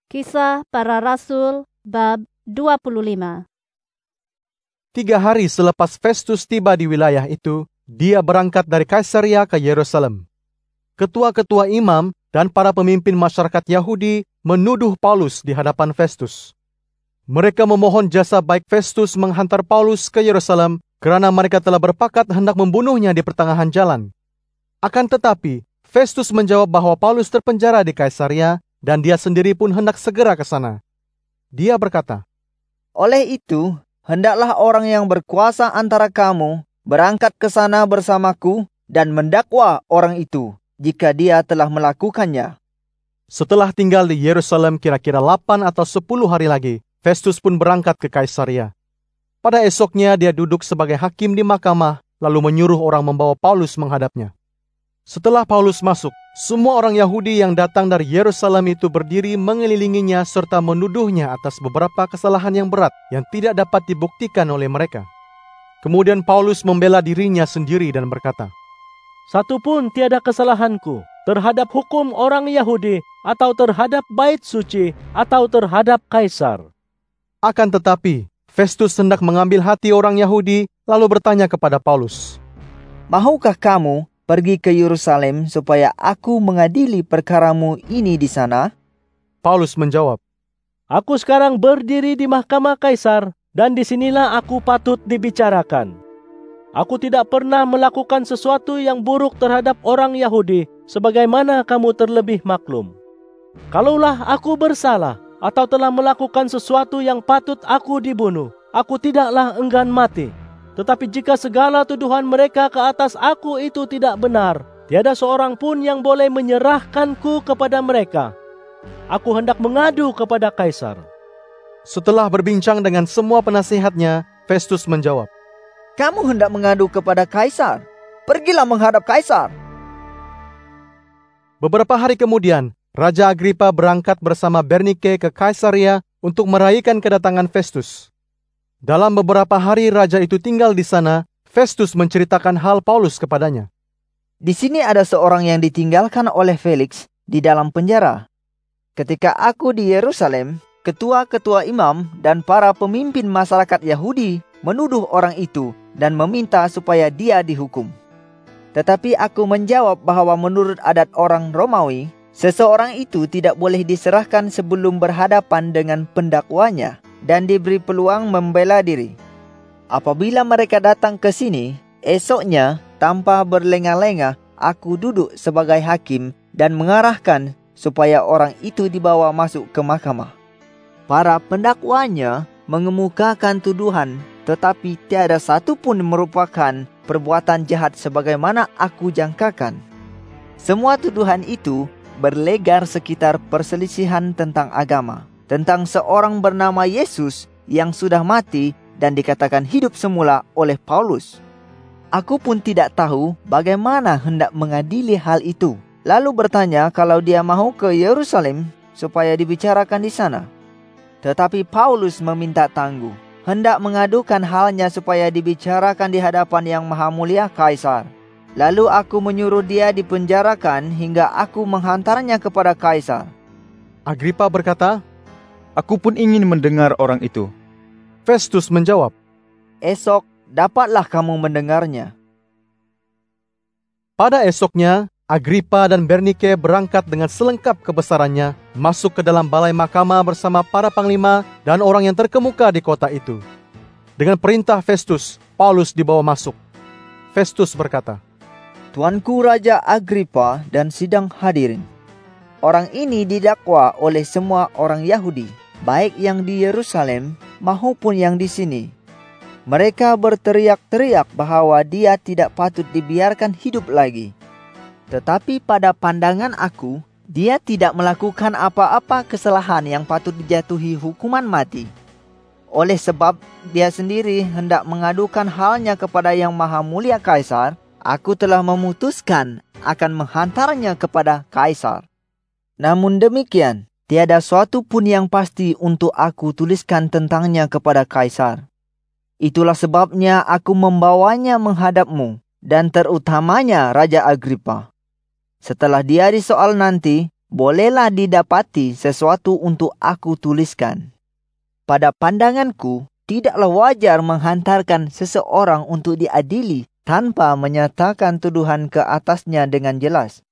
Kisah Para Rasul bab 25. 3 hari selepas Festus tiba di wilayah itu, dia berangkat dari Kaisaria ke Yerusalem. Ketua-ketua imam dan para pemimpin masyarakat Yahudi menuduh Paulus di hadapan Festus. Mereka memohon jasa baik Festus menghantar Paulus ke Yerusalem kerana mereka telah berpakat hendak membunuhnya di pertengahan jalan. Akan tetapi, Festus menjawab bahwa Paulus terpenjara di Kaisaria dan dia sendiri pun hendak segera ke sana. Dia berkata, "Oleh itu, hendaklah orang yang berkuasa antara kamu berangkat ke sana bersamaku dan mendakwa orang itu jika dia telah melakukannya." Setelah tinggal di Yerusalem kira-kira 8 atau 10 hari lagi, Festus pun berangkat ke Kaisaria. Pada esoknya dia duduk sebagai hakim di mahkamah, lalu menyuruh orang membawa Paulus menghadapnya. Setelah Paulus masuk, semua orang Yahudi yang datang dari Yerusalem itu berdiri mengelilinginya serta menuduhnya atas beberapa kesalahan yang berat yang tidak dapat dibuktikan oleh mereka. Kemudian Paulus membela dirinya sendiri dan berkata, "Satu pun tiada kesalahanku terhadap hukum orang Yahudi atau terhadap bait suci atau terhadap Kaisar." Akan tetapi, Festus hendak mengambil hati orang Yahudi lalu bertanya kepada Paulus, "Mahukah kamu pergi ke Yerusalem supaya aku mengadili perkaramu ini di sana?" Paulus menjawab, "Aku sekarang berdiri di mahkamah Kaisar dan disinilah aku patut dibicarakan. Aku tidak pernah melakukan sesuatu yang buruk terhadap orang Yahudi sebagaimana kamu terlebih maklum. Kalaulah aku bersalah atau telah melakukan sesuatu yang patut aku dibunuh, aku tidaklah enggan mati. Tetapi jika segala tuduhan mereka ke atas aku itu tidak benar, tiada seorang pun yang boleh menyerahkanku kepada mereka. Aku hendak mengadu kepada Kaisar." Setelah berbincang dengan semua penasihatnya, Festus menjawab, "Kamu hendak mengadu kepada Kaisar? Pergilah menghadap Kaisar." Beberapa hari kemudian, Raja Agripa berangkat bersama Bernike ke Kaisaria untuk meraihkan kedatangan Festus. Dalam beberapa hari raja itu tinggal di sana, Festus menceritakan hal Paulus kepadanya. "Di sini ada seorang yang ditinggalkan oleh Felix di dalam penjara. Ketika aku di Yerusalem, ketua-ketua imam dan para pemimpin masyarakat Yahudi menuduh orang itu dan meminta supaya dia dihukum. Tetapi aku menjawab bahwa menurut adat orang Romawi, seseorang itu tidak boleh diserahkan sebelum berhadapan dengan pendakwanya dan diberi peluang membela diri. Apabila mereka datang ke sini, esoknya tanpa berlengah-lengah aku duduk sebagai hakim dan mengarahkan supaya orang itu dibawa masuk ke mahkamah. Para pendakwanya mengemukakan tuduhan, tetapi tiada satu pun merupakan perbuatan jahat sebagaimana aku jangkakan. Semua tuduhan itu berlegar sekitar perselisihan tentang agama, tentang seorang bernama Yesus yang sudah mati dan dikatakan hidup semula oleh Paulus. Aku pun tidak tahu bagaimana hendak mengadili hal itu, lalu bertanya kalau dia mahu ke Yerusalem supaya dibicarakan di sana. Tetapi Paulus meminta tangguh, hendak mengadukan halnya supaya dibicarakan di hadapan Yang Maha Mulia Kaisar. Lalu aku menyuruh dia dipenjarakan hingga aku menghantarnya kepada Kaisar." Agripa berkata, "Aku pun ingin mendengar orang itu." Festus menjawab, "Esok dapatlah kamu mendengarnya." Pada esoknya, Agripa dan Bernike berangkat dengan selengkap kebesarannya masuk ke dalam balai mahkamah bersama para panglima dan orang yang terkemuka di kota itu. Dengan perintah Festus, Paulus dibawa masuk. Festus berkata, "Tuanku Raja Agripa dan sidang hadirin. Orang ini didakwa oleh semua orang Yahudi, baik yang di Yerusalem maupun yang di sini. Mereka berteriak-teriak bahwa dia tidak patut dibiarkan hidup lagi. Tetapi pada pandangan aku, dia tidak melakukan apa-apa kesalahan yang patut dijatuhi hukuman mati. Oleh sebab dia sendiri hendak mengadukan halnya kepada Yang Maha Mulia Kaisar, aku telah memutuskan akan menghantarnya kepada Kaisar. Namun demikian, tiada suatu pun yang pasti untuk aku tuliskan tentangnya kepada Kaisar. Itulah sebabnya aku membawanya menghadapmu, dan terutamanya Raja Agripa. Setelah dia disoal nanti, bolehlah didapati sesuatu untuk aku tuliskan. Pada pandanganku, tidaklah wajar menghantarkan seseorang untuk diadili tanpa menyatakan tuduhan ke atasnya dengan jelas.